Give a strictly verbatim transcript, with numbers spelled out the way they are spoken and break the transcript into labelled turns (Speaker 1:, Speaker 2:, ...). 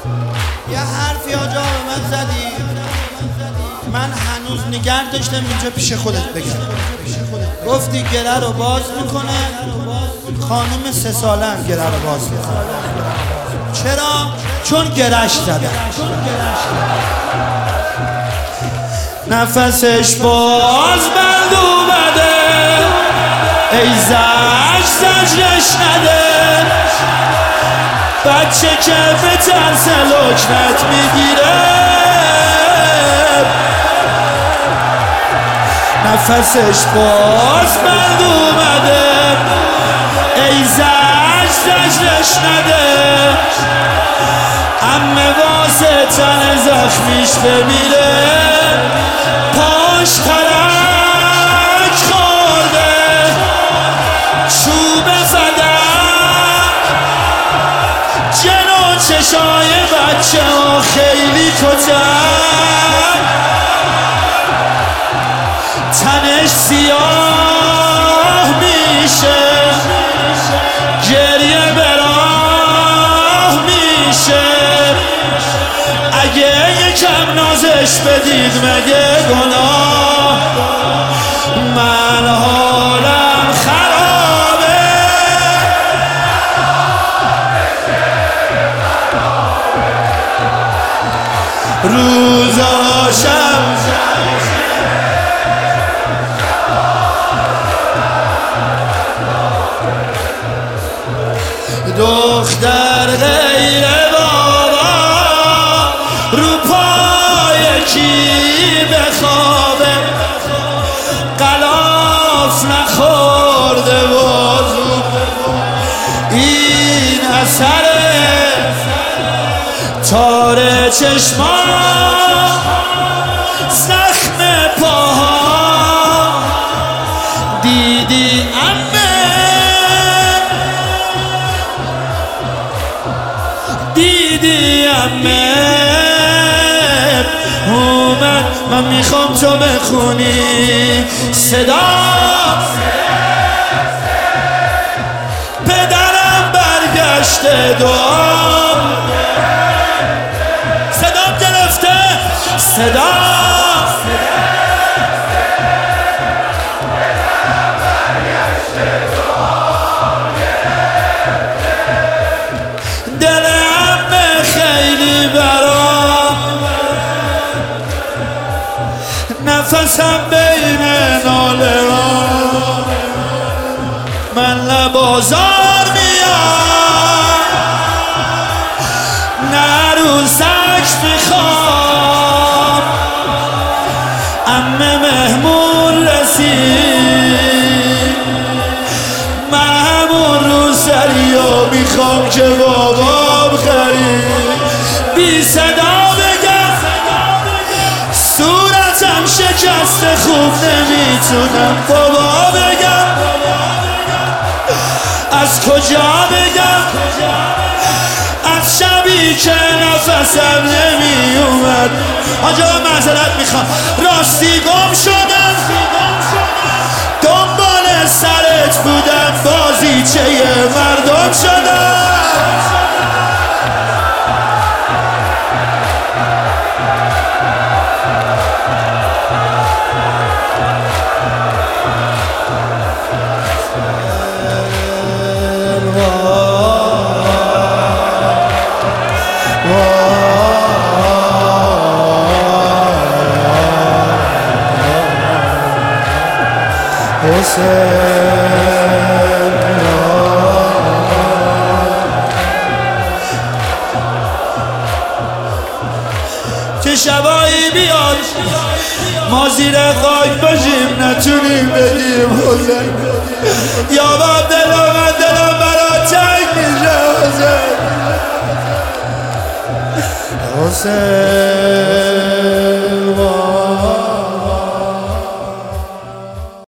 Speaker 1: یه حرفی آجا به من زدی، من هنوز نگه داشتم اینجا پیش خودت بگم. گفتی گره رو باز میکنه، خانوم سه ساله هم گره رو باز میکنه. چرا؟ چون گرش زده. نفسش باز بند اومده، ای زج زجرش نده. بچه که به ترس لکنت میگیره، نفسش باز بند اومده، ای زج زجرش نده. عمه واسه تن زخمیش بمیره، پاش ترک خورده، چوب زدن جلو چشای بچه ها خیلی کتن. تنش سیاه میشه، گریه براه میشه. اگه یکم نازش بدید مگه گناه؟ من حالم خرابه، روزا شب دختر غیر بابا رو پای کی بخوابه، غلاف نخورده بازو. این اثره تار چشما، زخم پاها. دیدی عمه، دیدی عمه اومد. من میخوام تو بخونی صدا، پدرم برگشته دعا. صدام گرفته صدا، نفسم بین ناله ها، من لبازار میام، نه رو سکت میخوام. عمه مهمون رسید، من همون رو سریا میخوام که بابام خرید. بی صدا شکست خوب نمیتونم بابا بگم، از کجا بگم؟ از شبی که نفسم نمیومد. آنجا معذرت میخوام، راستی گم شدم، دنبال سرت بودم، بازیچه مردم شدم. چه شبایی بیاد ما زیر خاک باشیم، نتونیم بدیم حسین. یا باب دلم من دلم برا تنگ میشه حسین. حسین